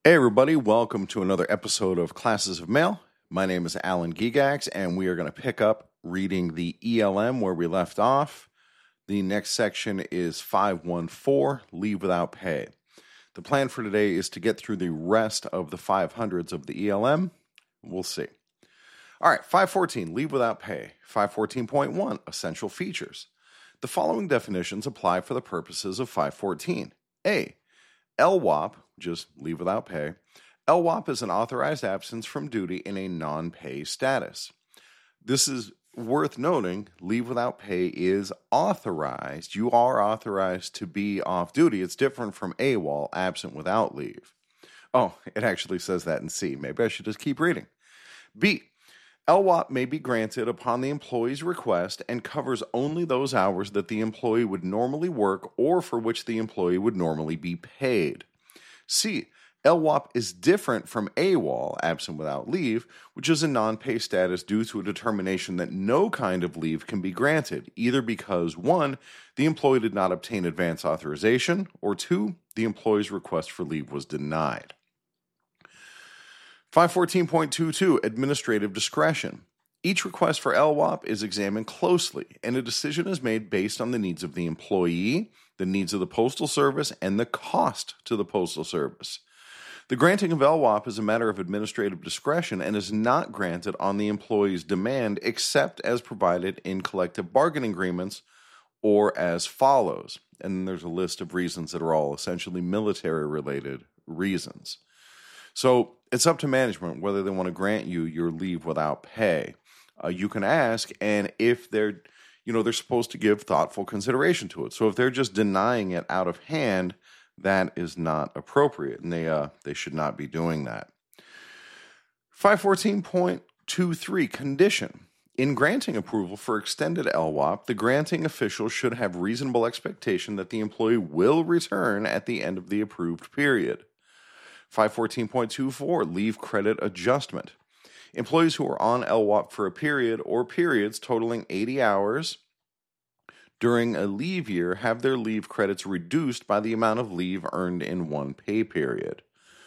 Hey everybody, welcome to another episode of Classes of Mail. My name is Alan Gigax, and we are going to pick up reading the ELM where we left off. The next section is 514, Leave Without Pay. The plan for today is to get through the rest of the 500s of the ELM. We'll see. All right, 514, Leave Without Pay. 514.1, Essential Features. The following definitions apply for the purposes of 514. A. LWAP, just leave without pay. LWAP is an authorized absence from duty in a non-pay status. This is worth noting. Leave without pay is authorized. You are authorized to be off duty. It's different from AWOL, absent without leave. Oh, it actually says that in C. Maybe I should just keep reading. B. LWAP may be granted upon the employee's request and covers only those hours that the employee would normally work or for which the employee would normally be paid. C. LWAP is different from AWOL, absent without leave, which is a non-pay status due to a determination that no kind of leave can be granted, either because 1. The employee did not obtain advance authorization, or 2. The employee's request for leave was denied. 514.22, Administrative Discretion. Each request for LWAP is examined closely, and a decision is made based on the needs of the employee, the needs of the Postal Service, and the cost to the Postal Service. The granting of LWAP is a matter of administrative discretion and is not granted on the employee's demand except as provided in collective bargaining agreements or as follows. And there's a list of reasons that are all essentially military-related reasons. So it's up to management whether they want to grant you your leave without pay. You can ask, and if they're supposed to give thoughtful consideration to it. So if they're just denying it out of hand, that is not appropriate, and they should not be doing that. 514.23, Condition. In granting approval for extended LWAP, the granting official should have reasonable expectation that the employee will return at the end of the approved period. 514.24, Leave Credit Adjustment. Employees who are on LWAP for a period or periods totaling 80 hours during a leave year have their leave credits reduced by the amount of leave earned in one pay period.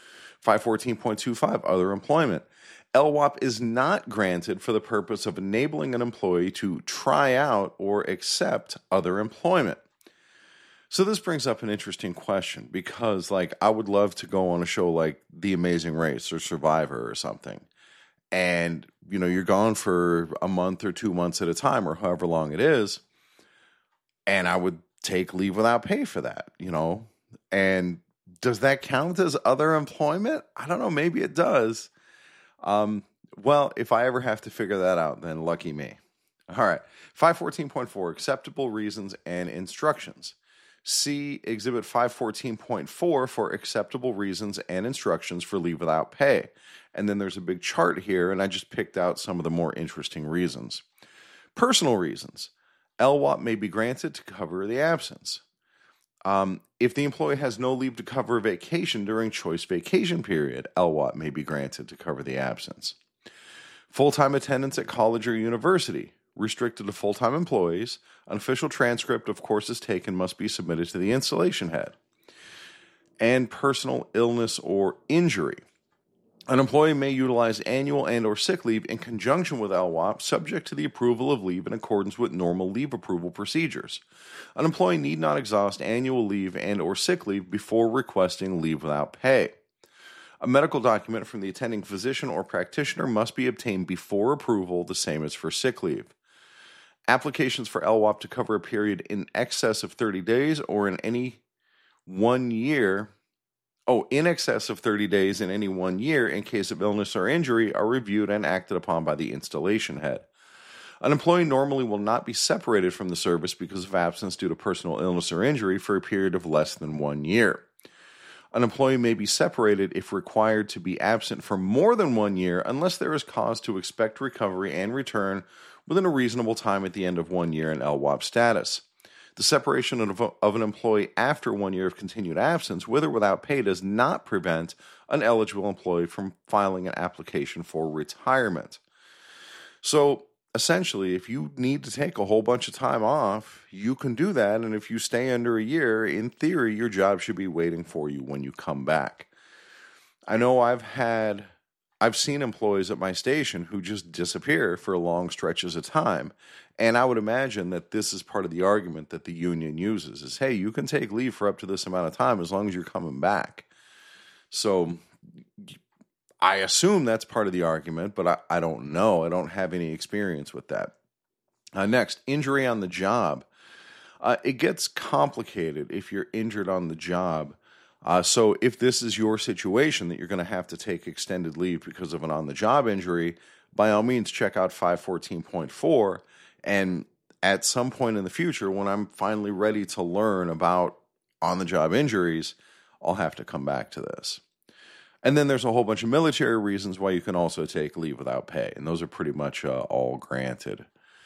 514.25, Other Employment. LWAP is not granted for the purpose of enabling an employee to try out or accept other employment. So this brings up an interesting question because, I would love to go on a show like The Amazing Race or Survivor or something. And, you're gone for a month or 2 months at a time or however long it is. And I would take leave without pay for that, And does that count as other employment? I don't know. Maybe it does. Well, if I ever have to figure that out, then lucky me. All right. 514.4, Acceptable Reasons and Instructions. See Exhibit 514.4 for acceptable reasons and instructions for leave without pay. And then there's a big chart here, and I just picked out some of the more interesting reasons. Personal reasons. LWAP may be granted to cover the absence. If the employee has no leave to cover vacation during choice vacation period, LWAP may be granted to cover the absence. Full-time attendance at college or university. Restricted to full-time employees. An official transcript of courses taken must be submitted to the installation head. And personal illness or injury. An employee may utilize annual and or sick leave in conjunction with LWAP, subject to the approval of leave in accordance with normal leave approval procedures. An employee need not exhaust annual leave and or sick leave before requesting leave without pay. A medical document from the attending physician or practitioner must be obtained before approval, the same as for sick leave. Applications for LWAP to cover a period in excess of 30 days or in any 1 year, in excess of 30 days in any 1 year in case of illness or injury are reviewed and acted upon by the installation head. An employee normally will not be separated from the service because of absence due to personal illness or injury for a period of less than 1 year. An employee may be separated if required to be absent for more than 1 year unless there is cause to expect recovery and return within a reasonable time at the end of 1 year in LWAP status. The separation of an employee after 1 year of continued absence, with or without pay, does not prevent an eligible employee from filing an application for retirement. So, essentially, if you need to take a whole bunch of time off, you can do that. And if you stay under a year, in theory, your job should be waiting for you when you come back. I know I've seen employees at my station who just disappear for long stretches of time. And I would imagine that this is part of the argument that the union uses is, hey, you can take leave for up to this amount of time as long as you're coming back. So I assume that's part of the argument, but I don't know. I don't have any experience with that. Next, injury on the job. It gets complicated if you're injured on the job. So if this is your situation that you're going to have to take extended leave because of an on-the-job injury, by all means, check out 514.4. And at some point in the future, when I'm finally ready to learn about on-the-job injuries, I'll have to come back to this. And then there's a whole bunch of military reasons why you can also take leave without pay. And those are pretty much all granted.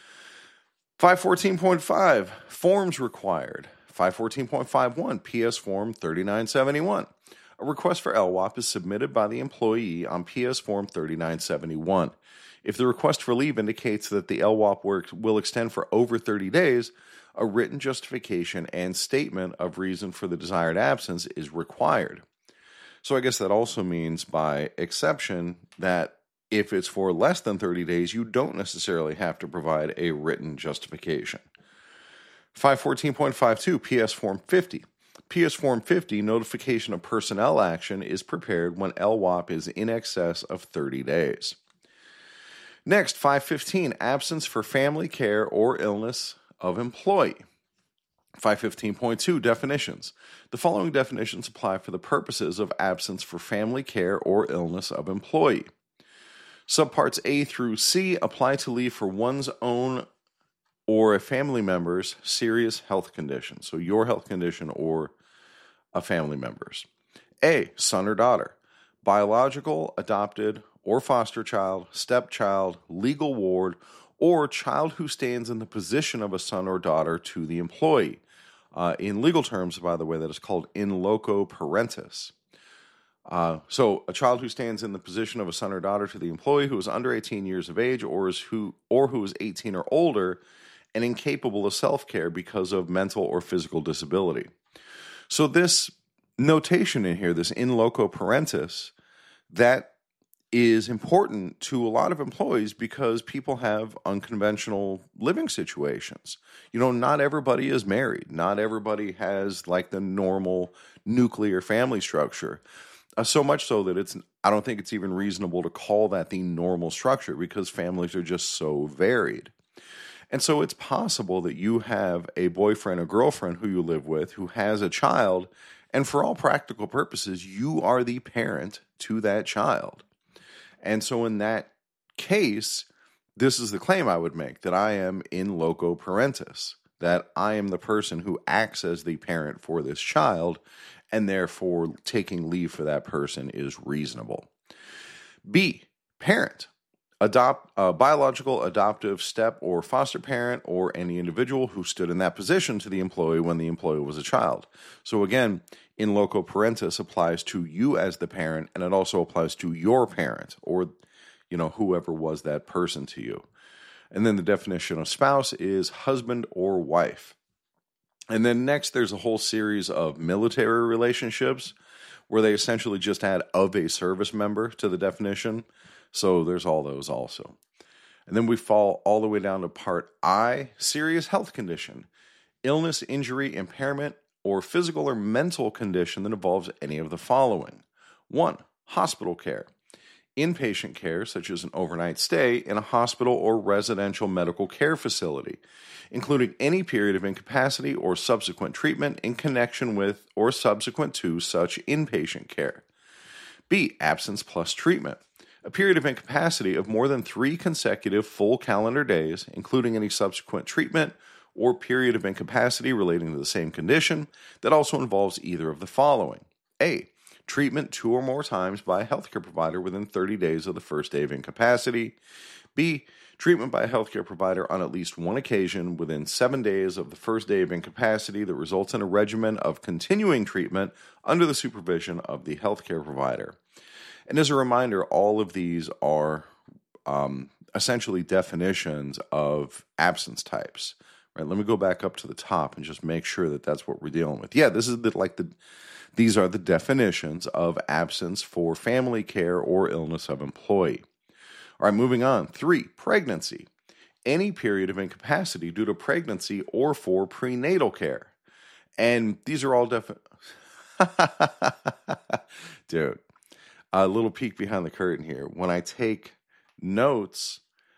514.5, forms required. 514.51, PS Form 3971. A request for LWOP is submitted by the employee on PS Form 3971. If the request for leave indicates that the LWOP will extend for over 30 days, a written justification and statement of reason for the desired absence is required. So I guess that also means, by exception, that if it's for less than 30 days, you don't necessarily have to provide a written justification. 514.52, PS Form 50. PS Form 50, notification of personnel action, is prepared when LWOP is in excess of 30 days. Next, 515, absence for family care or illness of employee. 515.2, definitions. The following definitions apply for the purposes of absence for family care or illness of employee. Subparts A through C apply to leave for one's own or a family member's serious health condition. So your health condition or a family member's. A, son or daughter, biological, adopted, or foster child, stepchild, legal ward, or child who stands in the position of a son or daughter to the employee. In legal terms, by the way, that is called in loco parentis. So a child who stands in the position of a son or daughter to the employee who is under 18 years of age or who is 18 or older and incapable of self-care because of mental or physical disability. So this notation in here, this in loco parentis, that is important to a lot of employees because people have unconventional living situations. You know, not everybody is married. Not everybody has like the normal nuclear family structure. So much so that I don't think it's even reasonable to call that the normal structure because families are just so varied. And so it's possible that you have a boyfriend or girlfriend who you live with who has a child, and for all practical purposes, you are the parent to that child. And so in that case, this is the claim I would make, that I am in loco parentis, that I am the person who acts as the parent for this child, and therefore taking leave for that person is reasonable. B, parent. Biological, adoptive, step, or foster parent, or any individual who stood in that position to the employee when the employee was a child. So again, in loco parentis applies to you as the parent, and it also applies to your parent, or whoever was that person to you. And then the definition of spouse is husband or wife. And then next, there's a whole series of military relationships where they essentially just add of a service member to the definition. So there's all those also. And then we fall all the way down to part I, serious health condition, illness, injury, impairment, or physical or mental condition that involves any of the following. 1, hospital care. Inpatient care, such as an overnight stay in a hospital or residential medical care facility, including any period of incapacity or subsequent treatment in connection with or subsequent to such inpatient care. B, absence plus treatment. A period of incapacity of more than 3 consecutive full calendar days, including any subsequent treatment or period of incapacity relating to the same condition that also involves either of the following. A, treatment 2 or more times by a healthcare provider within 30 days of the first day of incapacity. B, treatment by a healthcare provider on at least one occasion within 7 days of the first day of incapacity that results in a regimen of continuing treatment under the supervision of the healthcare provider. And as a reminder, all of these are essentially definitions of absence types. Right? Let me go back up to the top and just make sure that that's what we're dealing with. Yeah, this is the These are the definitions of absence for family care or illness of employee. All right, moving on. 3, pregnancy. Any period of incapacity due to pregnancy or for prenatal care. And these are all Dude, a little peek behind the curtain here. When I take notes,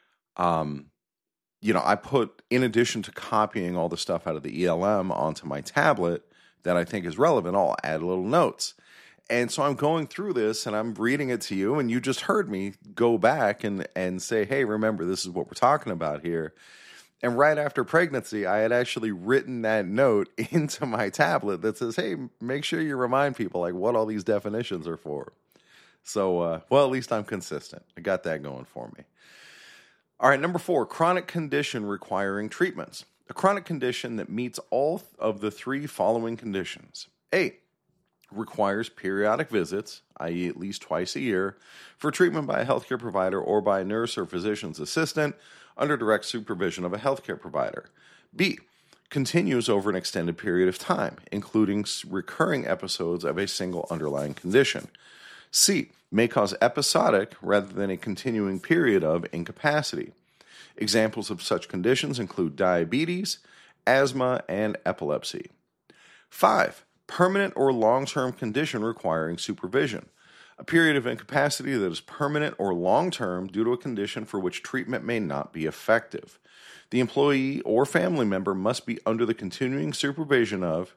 I put, in addition to copying all the stuff out of the ELM onto my tablet that I think is relevant, I'll add little notes. And so I'm going through this and I'm reading it to you, and you just heard me go back and say, hey, remember, this is what we're talking about here. And right after pregnancy, I had actually written that note into my tablet that says, hey, make sure you remind people like what all these definitions are for. So, at least I'm consistent. I got that going for me. All right, number 4, chronic condition requiring treatments. A chronic condition that meets all of the 3 following conditions. A, requires periodic visits, i.e. at least twice a year, for treatment by a healthcare provider or by a nurse or physician's assistant under direct supervision of a healthcare provider. B, continues over an extended period of time, including recurring episodes of a single underlying condition. C, may cause episodic rather than a continuing period of incapacity. Examples of such conditions include diabetes, asthma, and epilepsy. 5, permanent or long-term condition requiring supervision. A period of incapacity that is permanent or long-term due to a condition for which treatment may not be effective. The employee or family member must be under the continuing supervision of,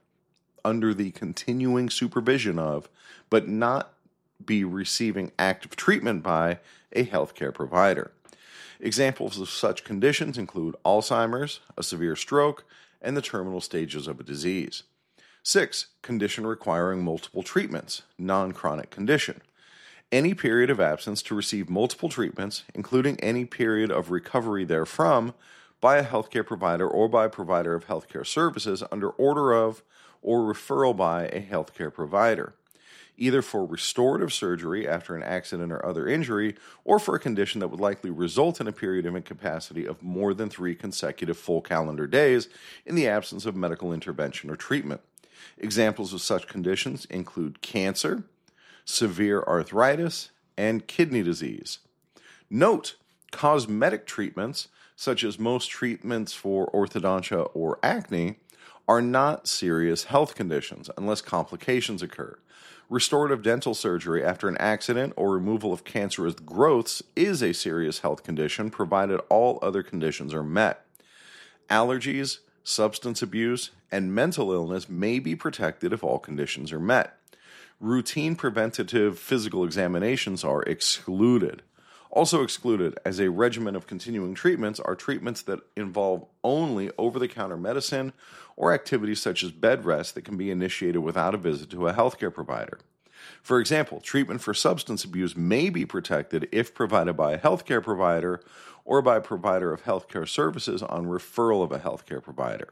but not be receiving active treatment by a healthcare provider. Examples of such conditions include Alzheimer's, a severe stroke, and the terminal stages of a disease. 6, condition requiring multiple treatments, non-chronic condition. Any period of absence to receive multiple treatments, including any period of recovery therefrom, by a healthcare provider or by a provider of healthcare services under order of or referral by a healthcare provider, either for restorative surgery after an accident or other injury, or for a condition that would likely result in a period of incapacity of more than 3 consecutive full calendar days in the absence of medical intervention or treatment. Examples of such conditions include cancer, severe arthritis, and kidney disease. Note, cosmetic treatments, such as most treatments for orthodontia or acne, are not serious health conditions unless complications occur. Restorative dental surgery after an accident or removal of cancerous growths is a serious health condition, provided all other conditions are met. Allergies, substance abuse, and mental illness may be protected if all conditions are met. Routine preventative physical examinations are excluded. Also excluded as a regimen of continuing treatments are treatments that involve only over-the-counter medicine or activities such as bed rest that can be initiated without a visit to a healthcare provider. For example, treatment for substance abuse may be protected if provided by a healthcare provider or by a provider of healthcare services on referral of a healthcare provider.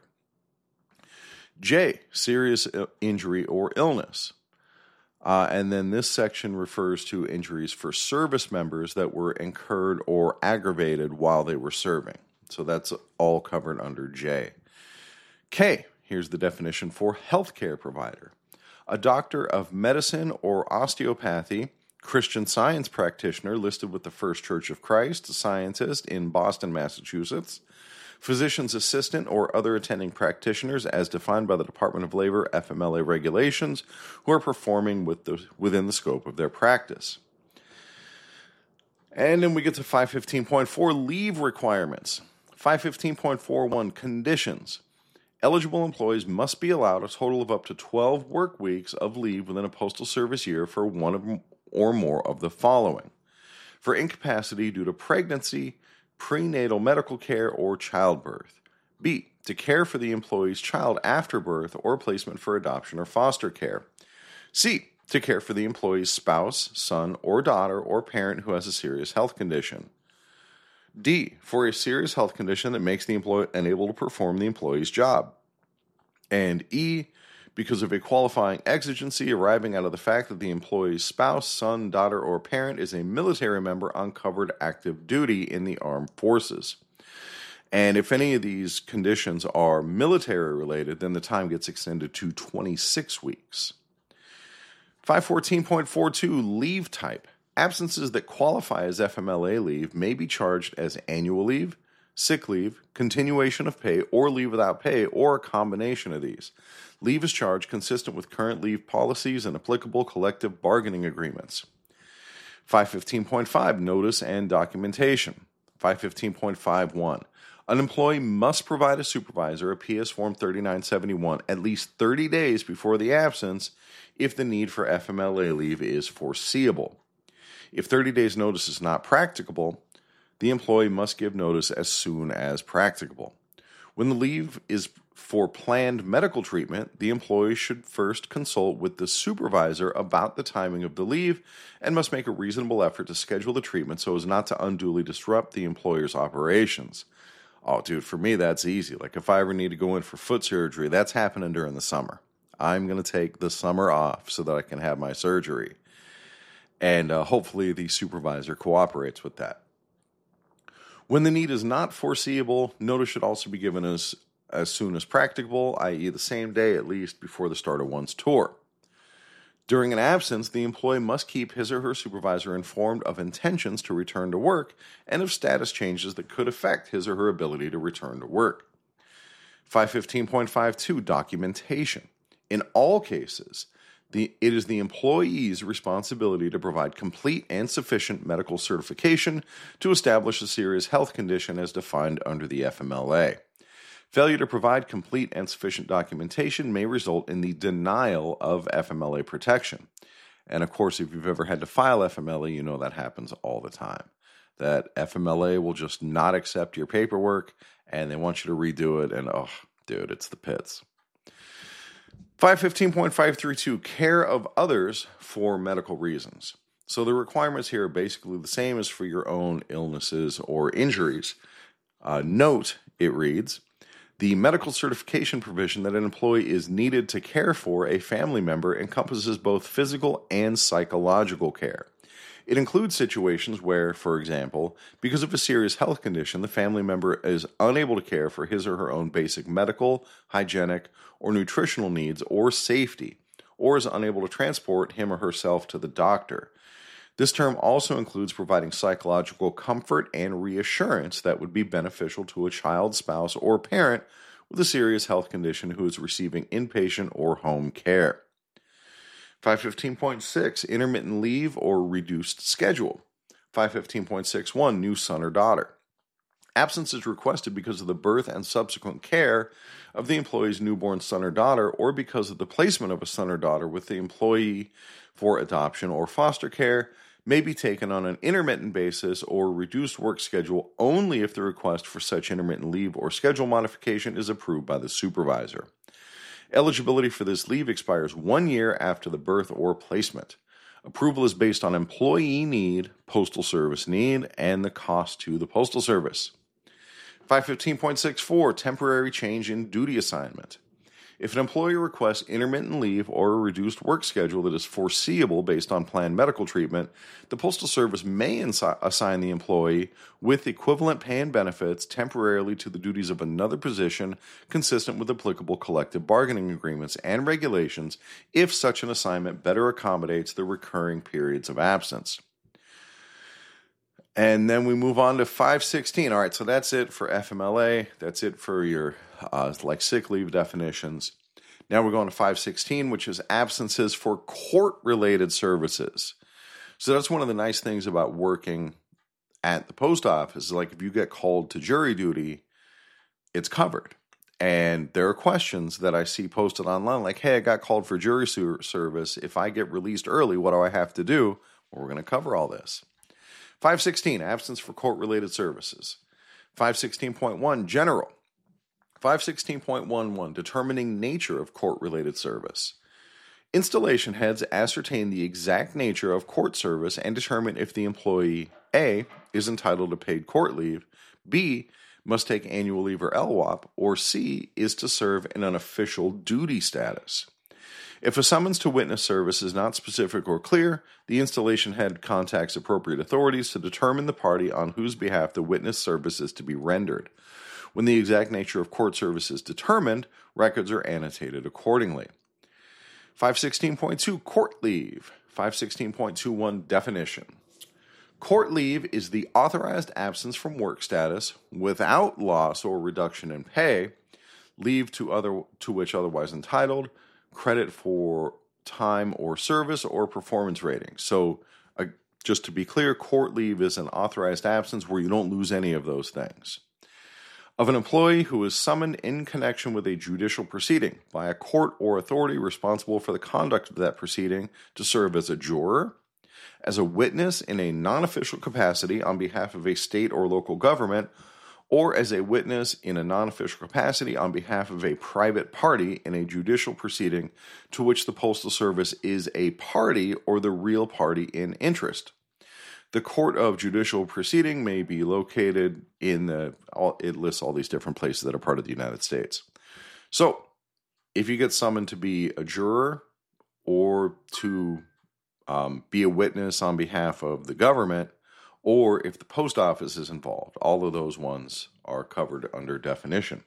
J, serious injury or illness. And then this section refers to injuries for service members that were incurred or aggravated while they were serving. So that's all covered under J. K, here's the definition for healthcare provider. A doctor of medicine or osteopathy, Christian Science practitioner listed with the First Church of Christ, scientist in Boston, Massachusetts, physician's assistant or other attending practitioners as defined by the Department of Labor FMLA regulations who are performing within the scope of their practice. And then we get to 515.4 leave requirements. 515.41 conditions. Eligible employees must be allowed a total of up to 12 work weeks of leave within a Postal Service year for one or more of the following. For incapacity due to pregnancy, prenatal medical care, or childbirth. B, to care for the employee's child after birth or placement for adoption or foster care. C, to care for the employee's spouse, son, or daughter, or parent who has a serious health condition. D, for a serious health condition that makes the employee unable to perform the employee's job. And E, because of a qualifying exigency arriving out of the fact that the employee's spouse, son, daughter, or parent is a military member on covered active duty in the armed forces. And if any of these conditions are military related, then the time gets extended to 26 weeks. 514.42 Leave type. Absences that qualify as FMLA leave may be charged as annual leave, sick leave, continuation of pay, or leave without pay, or a combination of these. Leave is charged consistent with current leave policies and applicable collective bargaining agreements. 515.5 Notice and documentation. 515.51 An employee must provide a supervisor a PS Form 3971 at least 30 days before the absence if the need for FMLA leave is foreseeable. If 30 days' notice is not practicable, the employee must give notice as soon as practicable. When the leave is for planned medical treatment, the employee should first consult with the supervisor about the timing of the leave and must make a reasonable effort to schedule the treatment so as not to unduly disrupt the employer's operations. Oh, dude, for me, that's easy. Like if I ever need to go in for foot surgery, that's happening during the summer. I'm going to take the summer off so that I can have my surgery. And hopefully the supervisor cooperates with that. When the need is not foreseeable, notice should also be given as soon as practicable, i.e. the same day at least before the start of one's tour. During an absence, the employee must keep his or her supervisor informed of intentions to return to work and of status changes that could affect his or her ability to return to work. 515.52 Documentation. In all cases, it is the employee's responsibility to provide complete and sufficient medical certification to establish a serious health condition as defined under the FMLA. Failure to provide complete and sufficient documentation may result in the denial of FMLA protection. And of course, if you've ever had to file FMLA, you know that happens all the time. That FMLA will just not accept your paperwork and they want you to redo it. And oh, dude, it's the pits. 515.532 Care of others for medical reasons. So the requirements here are basically the same as for your own illnesses or injuries. Note, it reads, the medical certification provision that an employee is needed to care for a family member encompasses both physical and psychological care. It includes situations where, for example, because of a serious health condition, the family member is unable to care for his or her own basic medical, hygienic, or nutritional needs or safety, or is unable to transport him or herself to the doctor. This term also includes providing psychological comfort and reassurance that would be beneficial to a child, spouse, or parent with a serious health condition who is receiving inpatient or home care. 515.6 Intermittent leave or reduced schedule. 515.61 New son or daughter. Absence is requested because of the birth and subsequent care of the employee's newborn son or daughter, or because of the placement of a son or daughter with the employee for adoption or foster care, may be taken on an intermittent basis or reduced work schedule only if the request for such intermittent leave or schedule modification is approved by the supervisor. Eligibility for this leave expires 1 year after the birth or placement. Approval is based on employee need, postal service need, and the cost to the postal service. 515.64 Temporary change in duty assignment. If an employee requests intermittent leave or a reduced work schedule that is foreseeable based on planned medical treatment, the Postal Service may assign the employee with equivalent pay and benefits temporarily to the duties of another position consistent with applicable collective bargaining agreements and regulations if such an assignment better accommodates the recurring periods of absence. And then we move on to 516. All right, so that's it for FMLA. That's it for your sick leave definitions. Now we're going to 516, which is absences for court-related services. So that's one of the nice things about working at the post office. Like if you get called to jury duty, it's covered. And there are questions that I see posted online like, hey, I got called for jury service. If I get released early, what do I have to do? Well, we're going to cover all this. 516, absence for court-related services. 516.1, general. 516.11, determining nature of court-related service. Installation heads ascertain the exact nature of court service and determine if the employee, A, is entitled to paid court leave, B, must take annual leave or LWOP, or C, is to serve in an official duty status. If a summons to witness service is not specific or clear, the installation head contacts appropriate authorities to determine the party on whose behalf the witness service is to be rendered. When the exact nature of court service is determined, records are annotated accordingly. 516.2 Court leave. 516.21 Definition. Court leave is the authorized absence from work status without loss or reduction in pay, leave to which otherwise entitled, credit for time or service, or performance rating. So just to be clear, court leave is an authorized absence where you don't lose any of those things. Of an employee who is summoned in connection with a judicial proceeding by a court or authority responsible for the conduct of that proceeding to serve as a juror, as a witness in a non-official capacity on behalf of a state or local government, or as a witness in a non-official capacity on behalf of a private party in a judicial proceeding to which the Postal Service is a party or the real party in interest. The court of judicial proceeding may be located it lists all these different places that are part of the United States. So, if you get summoned to be a juror or to be a witness on behalf of the government, or if the post office is involved, all of those ones are covered under definition.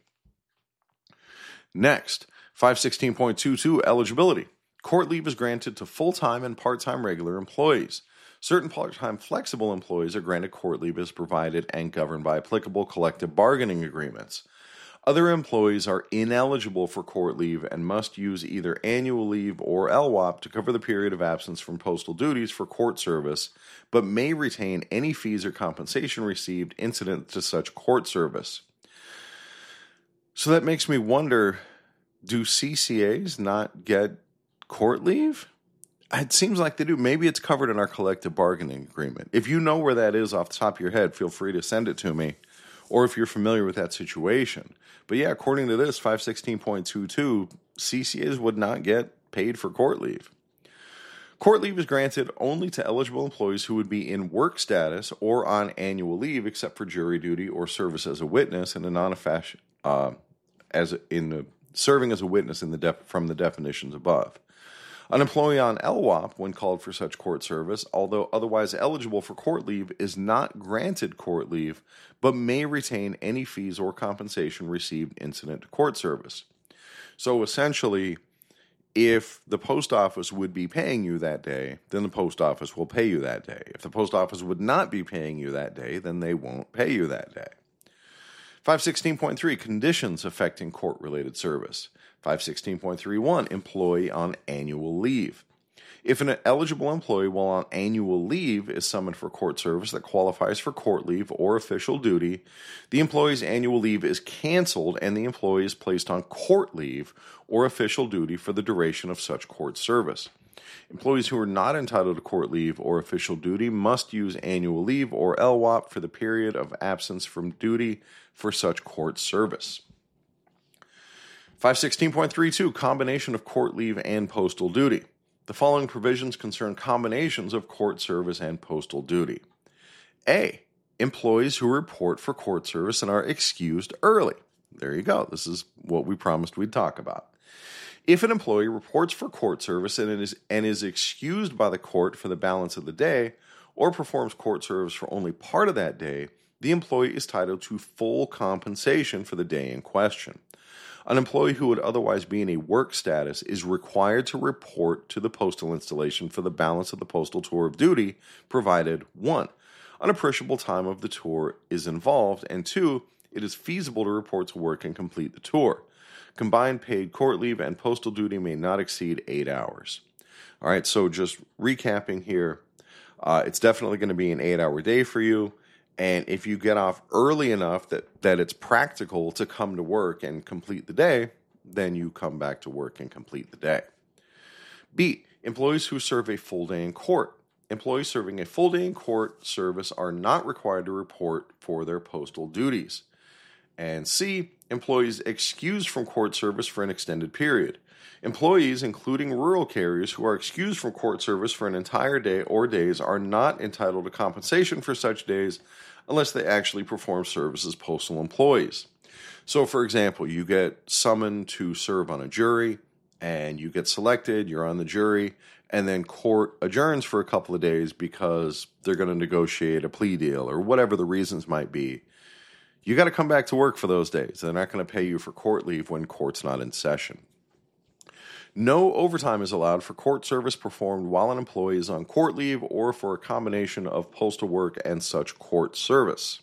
Next, 516.22 Eligibility. Court leave is granted to full-time and part-time regular employees. Certain part-time flexible employees are granted court leave as provided and governed by applicable collective bargaining agreements. Other employees are ineligible for court leave and must use either annual leave or LWOP to cover the period of absence from postal duties for court service, but may retain any fees or compensation received incident to such court service. So that makes me wonder, do CCAs not get court leave? It seems like they do. Maybe it's covered in our collective bargaining agreement. If you know where that is off the top of your head, feel free to send it to me, or if you're familiar with that situation. But yeah, according to this, 516.22, CCAs would not get paid for court leave. Court leave is granted only to eligible employees who would be in work status or on annual leave, except for jury duty or service as a witness in a non-official, serving as a witness from the definitions above. An employee on LWOP, when called for such court service, although otherwise eligible for court leave, is not granted court leave, but may retain any fees or compensation received incident to court service. So essentially, if the post office would be paying you that day, then the post office will pay you that day. If the post office would not be paying you that day, then they won't pay you that day. 516.3 Conditions affecting court-related service. 516.31 Employee on annual leave. If an eligible employee while on annual leave is summoned for court service that qualifies for court leave or official duty, the employee's annual leave is canceled and the employee is placed on court leave or official duty for the duration of such court service. Employees who are not entitled to court leave or official duty must use annual leave or LWOP for the period of absence from duty for such court service. 516.32 Combination of court leave and postal duty. The following provisions concern combinations of court service and postal duty. A. Employees who report for court service and are excused early. There you go. This is what we promised we'd talk about. If an employee reports for court service and is excused by the court for the balance of the day, or performs court service for only part of that day, the employee is entitled to full compensation for the day in question. An employee who would otherwise be in a work status is required to report to the postal installation for the balance of the postal tour of duty, provided 1. An appreciable time of the tour is involved, and 2. It is feasible to report to work and complete the tour. Combined paid court leave and postal duty may not exceed 8 hours. All right, so just recapping here, it's definitely going to be an 8-hour day for you. And if you get off early enough that it's practical to come to work and complete the day, then you come back to work and complete the day. B. Employees who serve a full day in court. Employees serving a full day in court service are not required to report for their postal duties. And C. Employees excused from court service for an extended period. Employees, including rural carriers who are excused from court service for an entire day or days, are not entitled to compensation for such days unless they actually perform service as postal employees. So, for example, you get summoned to serve on a jury, and you get selected, you're on the jury, and then court adjourns for a couple of days because they're going to negotiate a plea deal or whatever the reasons might be. You got to come back to work for those days. They're not going to pay you for court leave when court's not in session. No overtime is allowed for court service performed while an employee is on court leave or for a combination of postal work and such court service.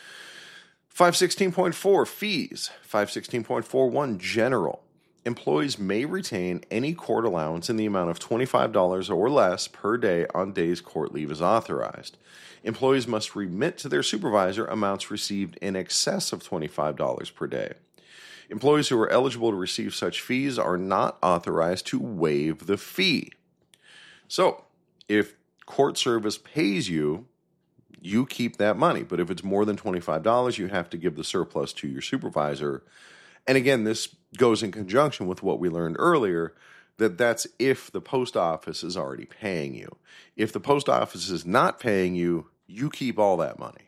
516.4 Fees. 516.41 General. Employees may retain any court allowance in the amount of $25 or less per day on days court leave is authorized. Employees must remit to their supervisor amounts received in excess of $25 per day. Employees who are eligible to receive such fees are not authorized to waive the fee. So, if court service pays you, you keep that money. But if it's more than $25, you have to give the surplus to your supervisor. And again, this goes in conjunction with what we learned earlier, that's if the post office is already paying you. If the post office is not paying you, you keep all that money.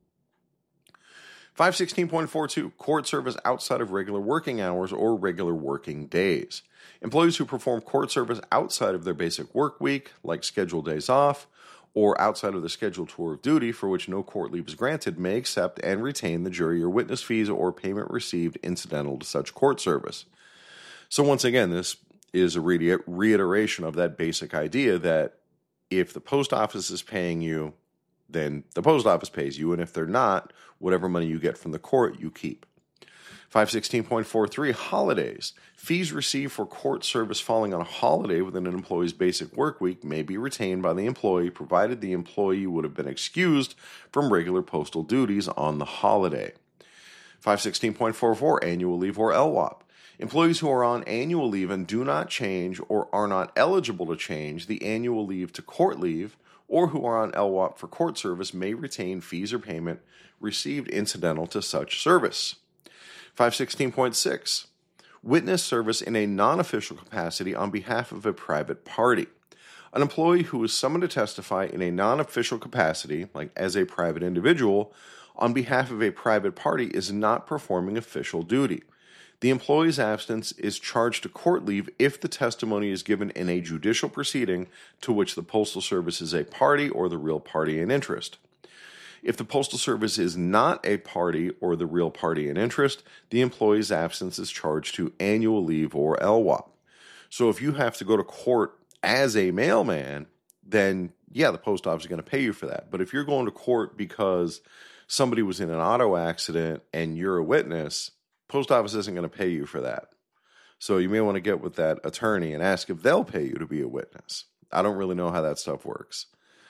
516.42 Court service outside of regular working hours or regular working days. Employees who perform court service outside of their basic work week, like scheduled days off, or outside of the scheduled tour of duty for which no court leave is granted, may accept and retain the jury or witness fees or payment received incidental to such court service. So once again, this is a reiteration of that basic idea that if the post office is paying you, then the post office pays you, and if they're not, whatever money you get from the court, you keep. 516.43 Holidays. Fees received for court service falling on a holiday within an employee's basic work week may be retained by the employee, provided the employee would have been excused from regular postal duties on the holiday. 516.44 Annual Leave or LWOP. Employees who are on annual leave and do not change or are not eligible to change the annual leave to court leave, or who are on LWOP for court service may retain fees or payment received incidental to such service. 516.6 Witness service in a non-official capacity on behalf of a private party. An employee who is summoned to testify in a non-official capacity, like as a private individual, on behalf of a private party is not performing official duty. The employee's absence is charged to court leave if the testimony is given in a judicial proceeding to which the Postal Service is a party or the real party in interest. If the Postal Service is not a party or the real party in interest, the employee's absence is charged to annual leave or LWOP. So if you have to go to court as a mailman, then yeah, the post office is going to pay you for that. But if you're going to court because somebody was in an auto accident and you're a witness, post office isn't going to pay you for that. So you may want to get with that attorney and ask if they'll pay you to be a witness. I don't really know how that stuff works.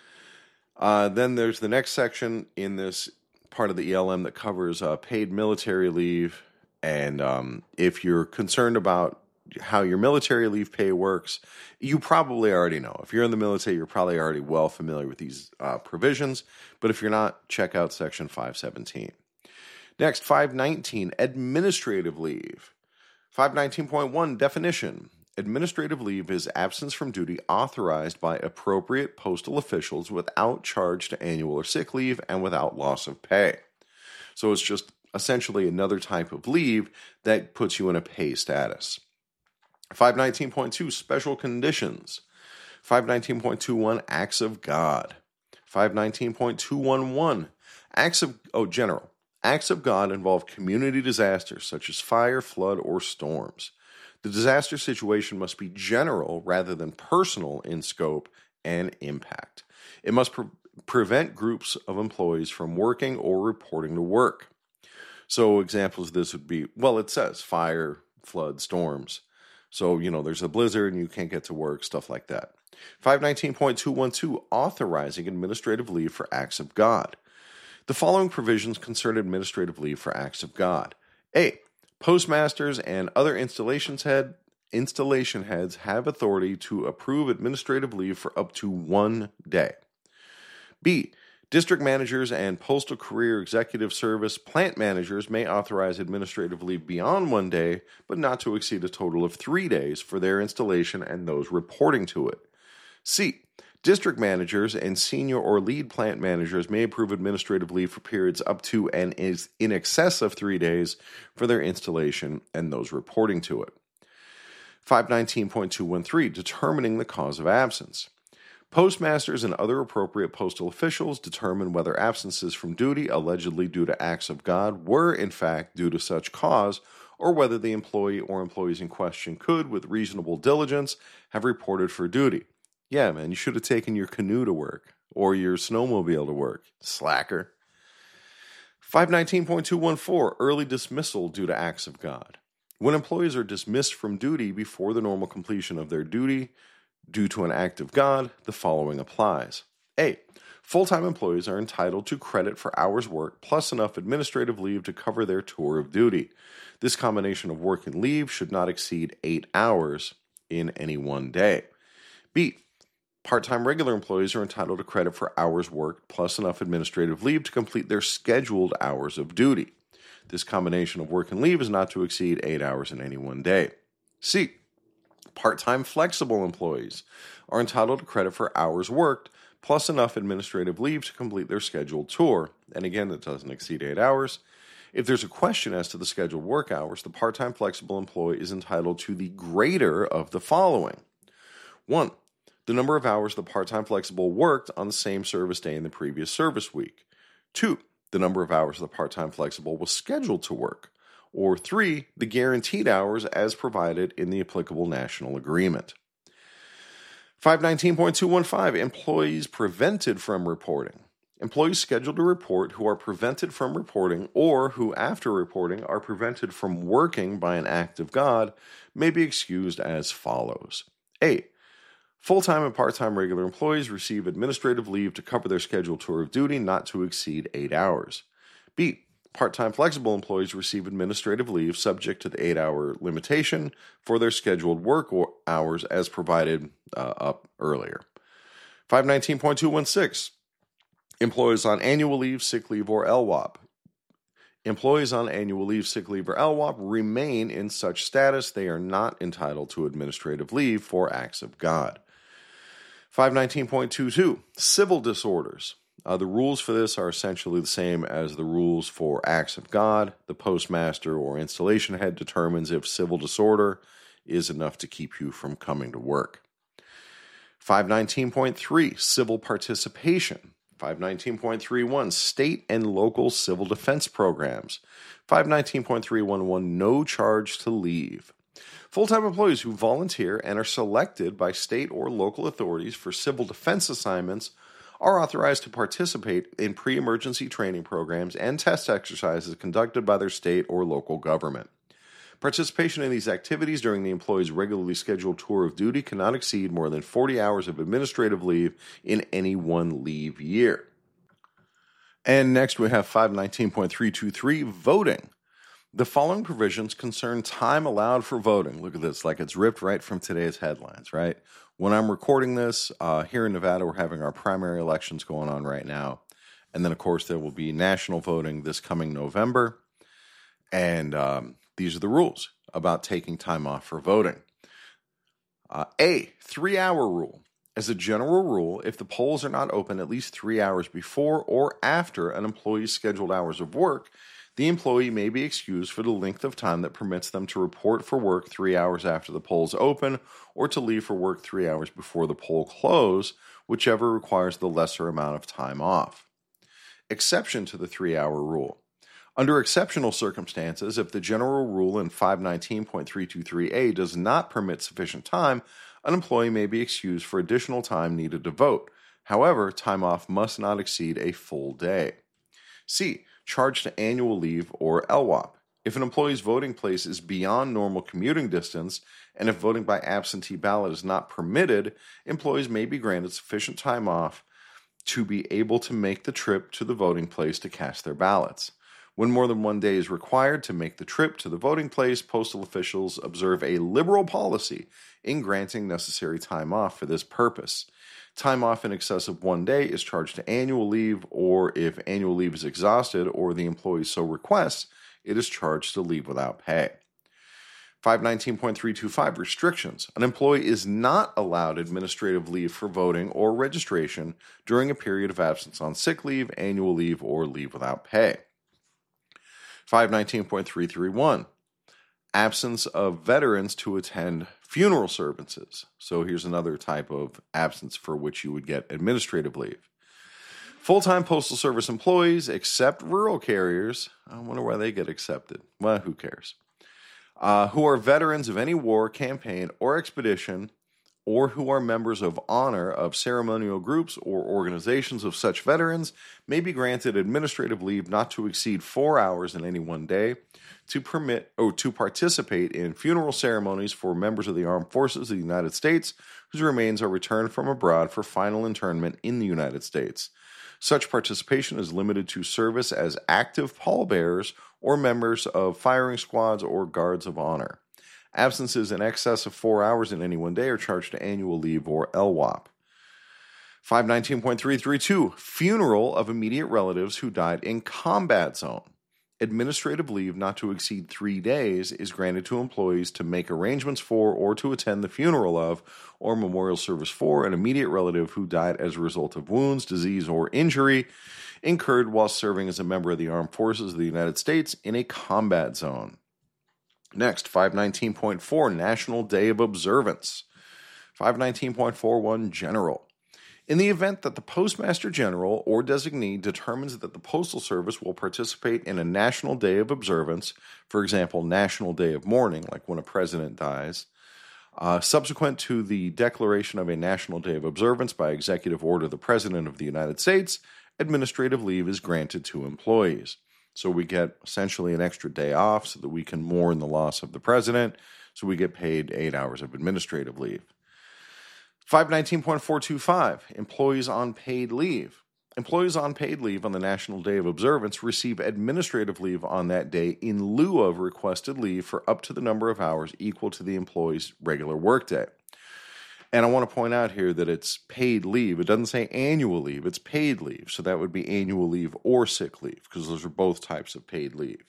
Then there's the next section in this part of the ELM that covers paid military leave. And if you're concerned about how your military leave pay works, you probably already know. If you're in the military, you're probably already well familiar with these provisions. But if you're not, check out Section 517. Next, 519, administrative leave. 519.1, definition. Administrative leave is absence from duty authorized by appropriate postal officials without charge to annual or sick leave and without loss of pay. So it's just essentially another type of leave that puts you in a pay status. 519.2, special conditions. 519.21, acts of God. 519.211, general. Acts of God involve community disasters such as fire, flood, or storms. The disaster situation must be general rather than personal in scope and impact. It must prevent groups of employees from working or reporting to work. So examples of this would be, well, it says fire, flood, storms. So, there's a blizzard and you can't get to work, stuff like that. 519.212, authorizing administrative leave for acts of God. The following provisions concern administrative leave for acts of God. A. Postmasters and other installation heads have authority to approve administrative leave for up to 1 day. B. District managers and Postal Career Executive Service plant managers may authorize administrative leave beyond 1 day, but not to exceed a total of 3 days for their installation and those reporting to it. C. District managers and senior or lead plant managers may approve administrative leave for periods up to and is in excess of 3 days for their installation and those reporting to it. 519.213, determining the cause of absence. Postmasters and other appropriate postal officials determine whether absences from duty allegedly due to acts of God were in fact due to such cause or whether the employee or employees in question could, with reasonable diligence, have reported for duty. Yeah, man, you should have taken your canoe to work or your snowmobile to work, slacker. 519.214, early dismissal due to acts of God. When employees are dismissed from duty before the normal completion of their duty due to an act of God, the following applies. A. Full-time employees are entitled to credit for hours worked plus enough administrative leave to cover their tour of duty. This combination of work and leave should not exceed 8 hours in any one day. B. Part-time regular employees are entitled to credit for hours worked plus enough administrative leave to complete their scheduled hours of duty. This combination of work and leave is not to exceed 8 hours in any one day. C. Part-time flexible employees are entitled to credit for hours worked plus enough administrative leave to complete their scheduled tour. And again, that doesn't exceed 8 hours. If there's a question as to the scheduled work hours, the part-time flexible employee is entitled to the greater of the following. 1. The number of hours the part-time flexible worked on the same service day in the previous service week. 2. The number of hours the part-time flexible was scheduled to work. Or 3. The guaranteed hours as provided in the applicable national agreement. 519.215, employees prevented from reporting. Employees scheduled to report who are prevented from reporting or who, after reporting, are prevented from working by an act of God may be excused as follows. A. Full-time and part-time regular employees receive administrative leave to cover their scheduled tour of duty not to exceed 8 hours. B. Part-time flexible employees receive administrative leave subject to the 8-hour limitation for their scheduled work hours as provided up earlier. 519.216. Employees on annual leave, sick leave, or LWOP. Employees on annual leave, sick leave, or LWOP remain in such status they are not entitled to administrative leave for acts of God. 519.22. Civil disorders. The rules for this are essentially the same as the rules for acts of God. The postmaster or installation head determines if civil disorder is enough to keep you from coming to work. 519.3, civil participation. 519.31, state and local civil defense programs. 519.311, no charge to leave. Full-time employees who volunteer and are selected by state or local authorities for civil defense assignments are authorized to participate in pre-emergency training programs and test exercises conducted by their state or local government. Participation in these activities during the employee's regularly scheduled tour of duty cannot exceed more than 40 hours of administrative leave in any one leave year. And next we have 519.323, voting. The following provisions concern time allowed for voting. Look at this, like it's ripped right from today's headlines, right? When I'm recording this, here in Nevada, we're having our primary elections going on right now. And then, of course, there will be national voting this coming November. And these are the rules about taking time off for voting. A, 3-hour rule. As a general rule, if the polls are not open at least 3 hours before or after an employee's scheduled hours of work, the employee may be excused for the length of time that permits them to report for work 3 hours after the polls open or to leave for work 3 hours before the poll close, whichever requires the lesser amount of time off. Exception to the 3-hour rule. Under exceptional circumstances, if the general rule in 519.323A does not permit sufficient time, an employee may be excused for additional time needed to vote. However, time off must not exceed a full day. C. Charge to annual leave or LWOP. If an employee's voting place is beyond normal commuting distance, and if voting by absentee ballot is not permitted, employees may be granted sufficient time off to be able to make the trip to the voting place to cast their ballots. When more than 1 day is required to make the trip to the voting place, postal officials observe a liberal policy in granting necessary time off for this purpose. Time off in excess of 1 day is charged to annual leave, or if annual leave is exhausted or the employee so requests, it is charged to leave without pay. 519.325, restrictions. An employee is not allowed administrative leave for voting or registration during a period of absence on sick leave, annual leave, or leave without pay. 519.331, absence of veterans to attend funeral services. So here's another type of absence for which you would get administrative leave. Full-time Postal Service employees, except rural carriers. I wonder why they get accepted. Well, who cares? who are veterans of any war, campaign, or expedition, or who are members of honor of ceremonial groups or organizations of such veterans may be granted administrative leave not to exceed 4 hours in any one day to permit or to participate in funeral ceremonies for members of the armed forces of the United States whose remains are returned from abroad for final interment in the United States. Such participation is limited to service as active pallbearers or members of firing squads or guards of honor. Absences in excess of 4 hours in any one day are charged to annual leave or LWOP. 519.332, funeral of immediate relatives who died in combat zone. Administrative leave not to exceed 3 days is granted to employees to make arrangements for or to attend the funeral of or memorial service for an immediate relative who died as a result of wounds, disease, or injury incurred while serving as a member of the armed forces of the United States in a combat zone. Next, 519.4, National Day of Observance. 519.41, General. In the event that the Postmaster General or designee determines that the Postal Service will participate in a National Day of Observance, for example, National Day of Mourning, like when a president dies, subsequent to the declaration of a National Day of Observance by executive order of the President of the United States, administrative leave is granted to employees. So we get essentially an extra day off so that we can mourn the loss of the president, so we get paid 8 hours of administrative leave. 519.425, employees on paid leave. Employees on paid leave on the National Day of Observance receive administrative leave on that day in lieu of requested leave for up to the number of hours equal to the employee's regular workday. And I want to point out here that it's paid leave. It doesn't say annual leave, it's paid leave. So that would be annual leave or sick leave, because those are both types of paid leave.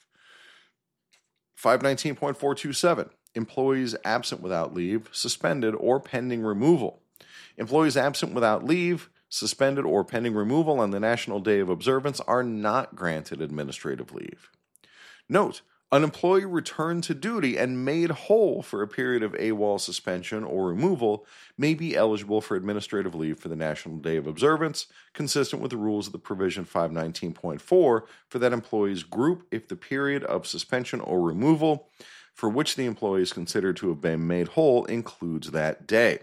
519.427, employees absent without leave, suspended, or pending removal. Employees absent without leave, suspended, or pending removal on the National Day of Observance are not granted administrative leave. Note, an employee returned to duty and made whole for a period of AWOL suspension or removal may be eligible for administrative leave for the National Day of Observance, consistent with the rules of the provision 519.4 for that employee's group if the period of suspension or removal for which the employee is considered to have been made whole includes that day.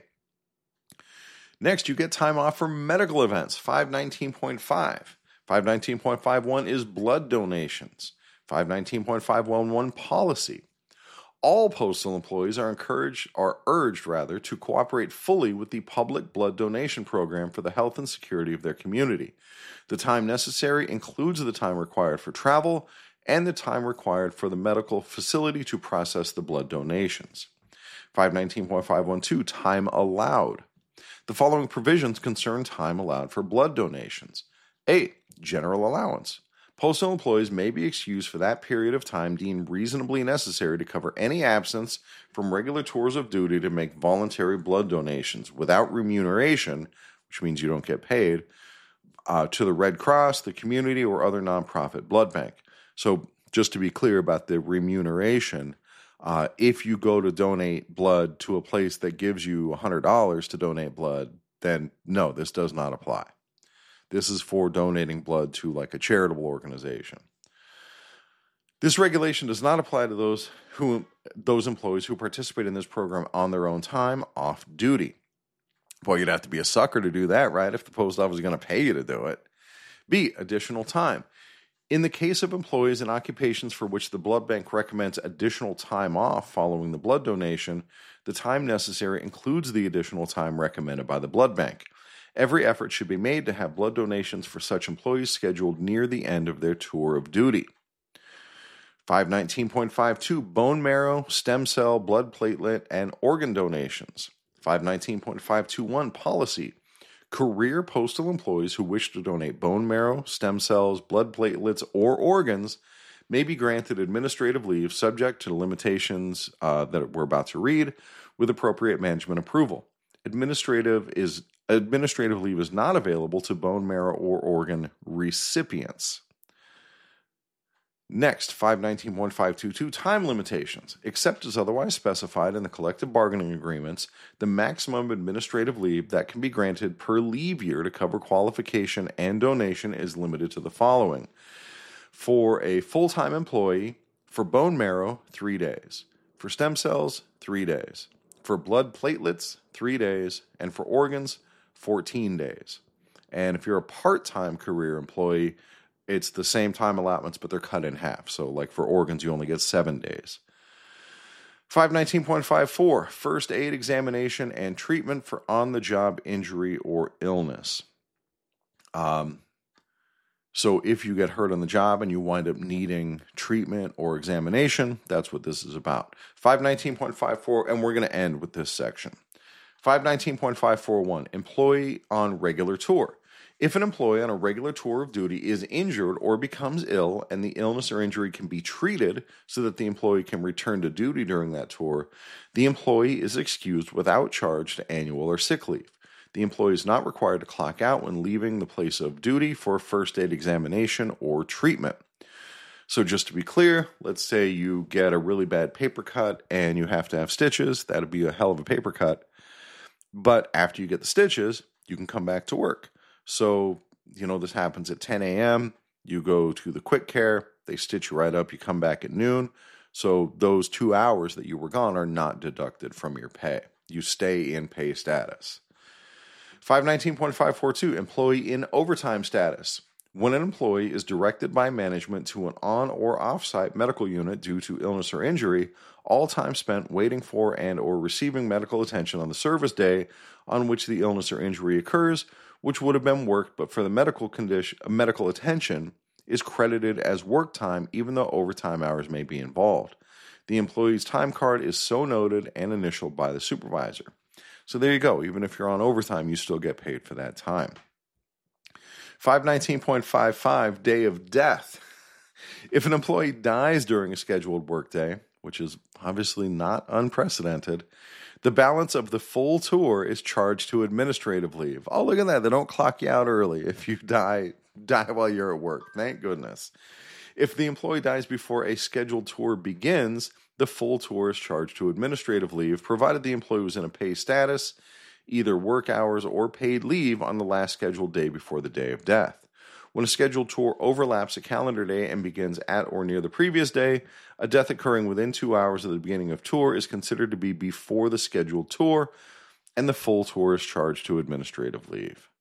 Next, you get time off for medical events, 519.5. 519.51 is blood donations. 519.511 policy. All postal employees are urged to cooperate fully with the public blood donation program for the health and security of their community. The time necessary includes the time required for travel and the time required for the medical facility to process the blood donations. 519.512, time allowed. The following provisions concern time allowed for blood donations. 8. General allowance. Postal employees may be excused for that period of time deemed reasonably necessary to cover any absence from regular tours of duty to make voluntary blood donations without remuneration, which means you don't get paid, to the Red Cross, the community, or other nonprofit blood bank. So just to be clear about the remuneration, if you go to donate blood to a place that gives you $100 to donate blood, then no, this does not apply. This is for donating blood to like a charitable organization. This regulation does not apply to those employees who participate in this program on their own time, off duty. Boy, you'd have to be a sucker to do that, right? If the post office is going to pay you to do it. B, additional time. In the case of employees in occupations for which the blood bank recommends additional time off following the blood donation, the time necessary includes the additional time recommended by the blood bank. Every effort should be made to have blood donations for such employees scheduled near the end of their tour of duty. 519.52, bone marrow, stem cell, blood platelet, and organ donations. 519.521, policy. Career postal employees who wish to donate bone marrow, stem cells, blood platelets, or organs may be granted administrative leave subject to the limitations that we're about to read with appropriate management approval. Administrative leave is not available to bone marrow or organ recipients. Next, 519.522, time limitations. Except as otherwise specified in the collective bargaining agreements, the maximum administrative leave that can be granted per leave year to cover qualification and donation is limited to the following. For a full-time employee, for bone marrow, 3 days. For stem cells, 3 days. For blood platelets, 3 days. And for organs, 14 days. And if you're a part-time career employee, it's the same time allotments, but they're cut in half. So like for organs, you only get 7 days. 519.54, first aid examination and treatment for on-the-job injury or illness. So if you get hurt on the job and you wind up needing treatment or examination, that's what this is about. 519.54, and we're going to end with this section. 519.541, employee on regular tour. If an employee on a regular tour of duty is injured or becomes ill and the illness or injury can be treated so that the employee can return to duty during that tour, the employee is excused without charge to annual or sick leave. The employee is not required to clock out when leaving the place of duty for first aid examination or treatment. So just to be clear, let's say you get a really bad paper cut and you have to have stitches. That would be a hell of a paper cut. But after you get the stitches, you can come back to work. So, this happens at 10 a.m. You go to the quick care. They stitch you right up. You come back at noon. So those 2 hours that you were gone are not deducted from your pay. You stay in pay status. 519.542, employee in overtime status. When an employee is directed by management to an on- or off-site medical unit due to illness or injury, all time spent waiting for and or receiving medical attention on the service day on which the illness or injury occurs, which would have been worked but for the medical attention, is credited as work time even though overtime hours may be involved. The employee's time card is so noted and initialed by the supervisor. So there you go. Even if you're on overtime, you still get paid for that time. 519.55, day of death. If an employee dies during a scheduled workday, which is obviously not unprecedented, the balance of the full tour is charged to administrative leave. Oh, look at that. They don't clock you out early if you die while you're at work. Thank goodness. If the employee dies before a scheduled tour begins, the full tour is charged to administrative leave, provided the employee was in a pay status, either work hours or paid leave on the last scheduled day before the day of death. When a scheduled tour overlaps a calendar day and begins at or near the previous day, a death occurring within 2 hours of the beginning of tour is considered to be before the scheduled tour, and the full tour is charged to administrative leave.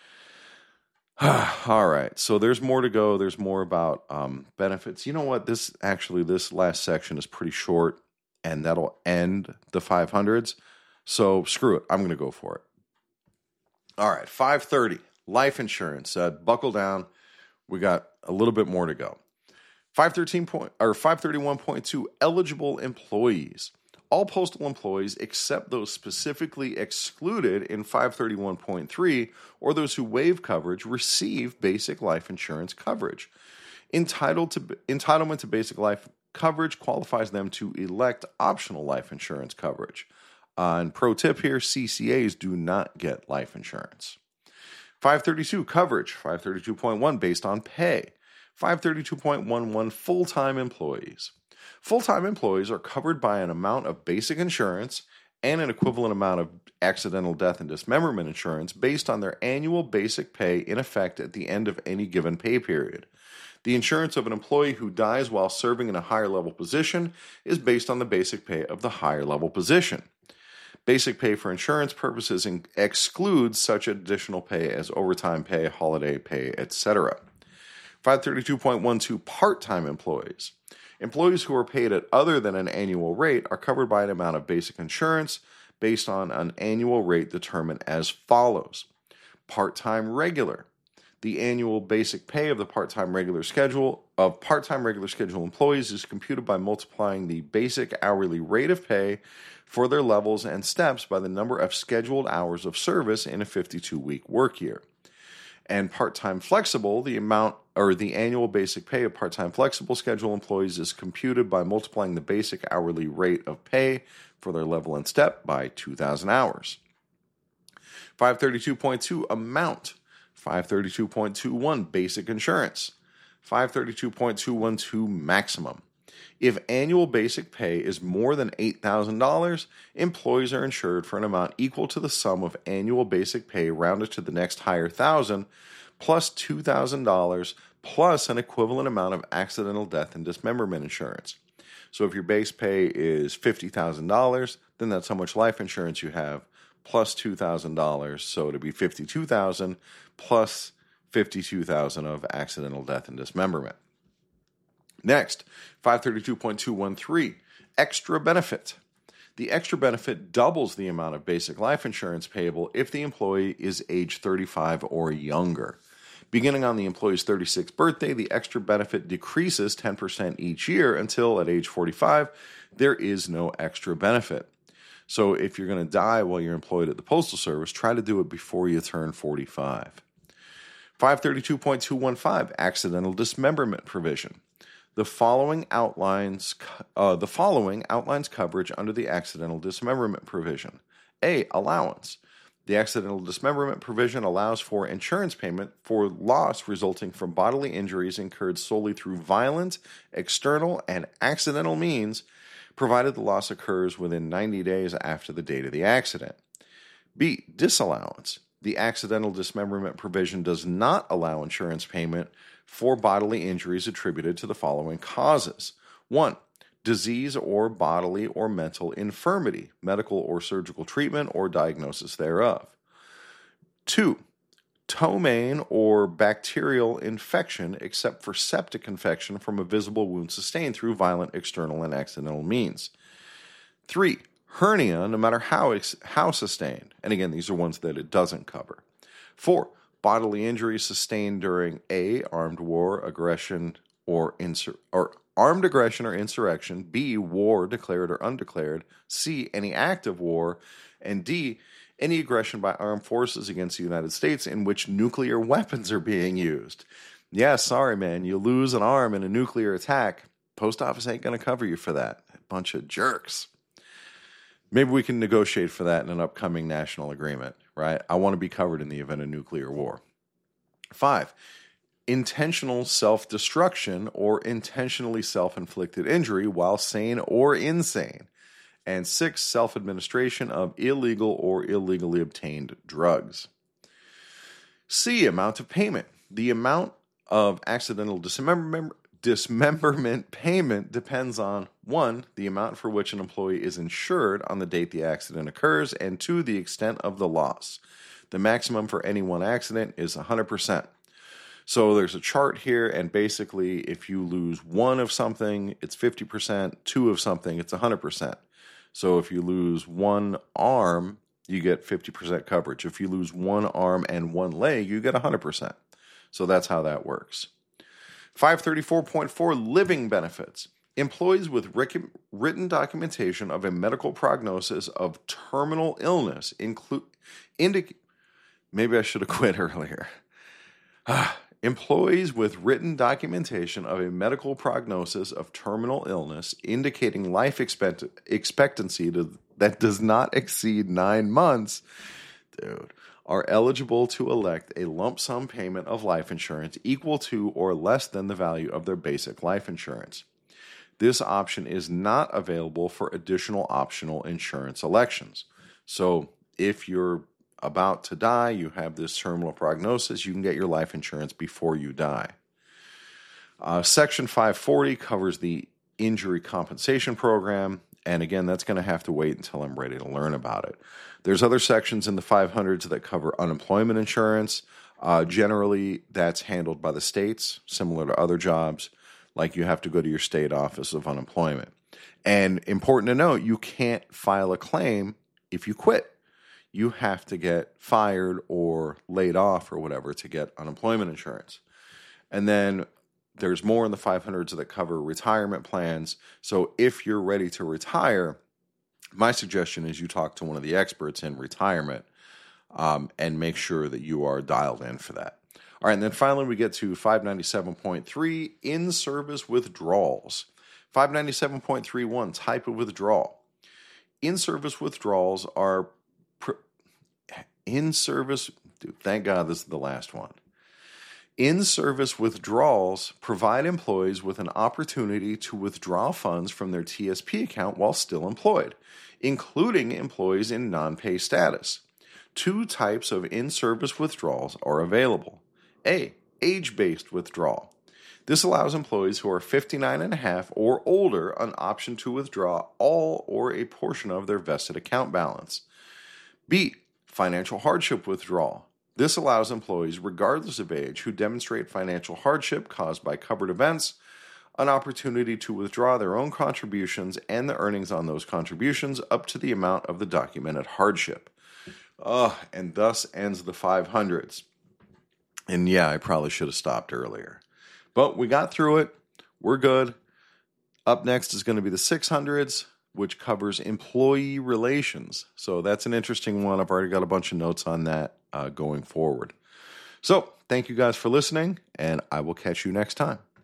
All right, so there's more to go. There's more about benefits. You know what? This last section is pretty short, and that'll end the 500s. So screw it. I'm going to go for it. All right, 530, life insurance. Buckle down. We got a little bit more to go. 531.2, eligible employees. All postal employees except those specifically excluded in 531.3 or those who waive coverage receive basic life insurance coverage. Entitlement to basic life coverage qualifies them to elect optional life insurance coverage. And pro tip here, CCAs do not get life insurance. 532, coverage. 532.1, based on pay. 532.11, full-time employees. Full-time employees are covered by an amount of basic insurance and an equivalent amount of accidental death and dismemberment insurance based on their annual basic pay in effect at the end of any given pay period. The insurance of an employee who dies while serving in a higher level position is based on the basic pay of the higher level position. Basic pay for insurance purposes excludes such additional pay as overtime pay, holiday pay, etc. 532.12, part-time employees. Employees who are paid at other than an annual rate are covered by an amount of basic insurance based on an annual rate determined as follows. Part-time regular. The annual basic pay of the part-time regular schedule employees is computed by multiplying the basic hourly rate of pay for their levels and steps by the number of scheduled hours of service in a 52-week work year. And part-time flexible, the annual basic pay of part-time flexible schedule employees is computed by multiplying the basic hourly rate of pay for their level and step by 2,000 hours. 532.2, amount. 532.21, basic insurance. 532.212, maximum. If annual basic pay is more than $8,000, employees are insured for an amount equal to the sum of annual basic pay rounded to the next higher thousand, plus $2,000, plus an equivalent amount of accidental death and dismemberment insurance. So if your base pay is $50,000, then that's how much life insurance you have, plus $2,000. So it'd be $52,000 plus $52,000 of accidental death and dismemberment. Next, 532.213, extra benefit. The extra benefit doubles the amount of basic life insurance payable if the employee is age 35 or younger. Beginning on the employee's 36th birthday, the extra benefit decreases 10% each year until at age 45, there is no extra benefit. So if you're going to die while you're employed at the Postal Service, try to do it before you turn 45. 532.215, accidental dismemberment provision. The following outlines coverage under the accidental dismemberment provision. A. Allowance. The accidental dismemberment provision allows for insurance payment for loss resulting from bodily injuries incurred solely through violent, external, and accidental means, provided the loss occurs within 90 days after the date of the accident. B. Disallowance. The accidental dismemberment provision does not allow insurance payment for bodily injuries attributed to the following causes. 1. Disease or bodily or mental infirmity, medical or surgical treatment or diagnosis thereof. 2. Ptomaine or bacterial infection except for septic infection from a visible wound sustained through violent external and accidental means. 3. Hernia, no matter how sustained. And again, these are ones that it doesn't cover. 4. Bodily injuries sustained during A. Armed aggression or insurrection. B. War declared or undeclared. C. Any act of war. And D. Any aggression by armed forces against the United States in which nuclear weapons are being used. Yeah, sorry, man. You lose an arm in a nuclear attack. Post office ain't going to cover you for that. A bunch of jerks. Maybe we can negotiate for that in an upcoming national agreement, right? I want to be covered in the event of nuclear war. 5. Intentional self-destruction or intentionally self-inflicted injury while sane or insane. And 6. Self-administration of illegal or illegally obtained drugs. C. Amount of payment. The amount of accidental dismemberment payment depends on 1. The amount for which an employee is insured on the date the accident occurs, and 2. The extent of the loss. The maximum for any one accident is 100%. So there's a chart here, and basically if you lose 1 of something, it's 50%, 2 of something, it's 100%. So if you lose 1 arm, you get 50% coverage. If you lose 1 arm and 1 leg, you get 100%. So that's how that works. 534.4 living benefits. Employees with written documentation of a medical prognosis of terminal illness maybe I should have quit earlier. Employees with written documentation of a medical prognosis of terminal illness indicating life expectancy that does not exceed 9 months, are eligible to elect a lump sum payment of life insurance equal to or less than the value of their basic life insurance. This option is not available for additional optional insurance elections. So if you're about to die, you have this terminal prognosis, you can get your life insurance before you die. Section 540 covers the injury compensation program, and again, that's going to have to wait until I'm ready to learn about it. There's other sections in the 500s that cover unemployment insurance. Generally, that's handled by the states, similar to other jobs, like you have to go to your state office of unemployment. And important to note, you can't file a claim if you quit. You have to get fired or laid off or whatever to get unemployment insurance. And then there's more in the 500s that cover retirement plans. So if you're ready to retire, my suggestion is you talk to one of the experts in retirement and make sure that you are dialed in for that. All right, and then finally we get to 597.3, in-service withdrawals. 597.31, type of withdrawal. In-service withdrawals are thank God this is the last one. In-service withdrawals provide employees with an opportunity to withdraw funds from their TSP account while still employed, including employees in non-pay status. 2 types of in-service withdrawals are available. A. Age-based withdrawal. This allows employees who are 59 and a half or older an option to withdraw all or a portion of their vested account balance. B. Financial hardship withdrawal. This allows employees, regardless of age, who demonstrate financial hardship caused by covered events, an opportunity to withdraw their own contributions and the earnings on those contributions up to the amount of the documented hardship. And thus ends the 500s. And yeah, I probably should have stopped earlier. But we got through it. We're good. Up next is going to be the 600s, which covers employee relations. So that's an interesting one. I've already got a bunch of notes on that going forward. So thank you guys for listening, and I will catch you next time.